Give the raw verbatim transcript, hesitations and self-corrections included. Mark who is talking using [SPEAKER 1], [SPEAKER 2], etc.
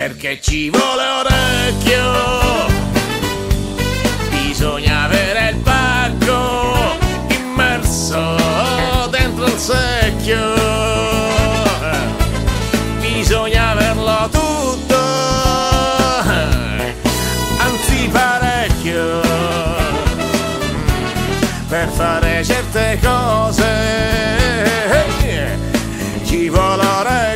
[SPEAKER 1] perché ci vuole orecchio. Bisogna avere il pacco immerso dentro il secchio. Bisogna averlo tutto, anzi parecchio, per fare certe cose ci vuole orecchio.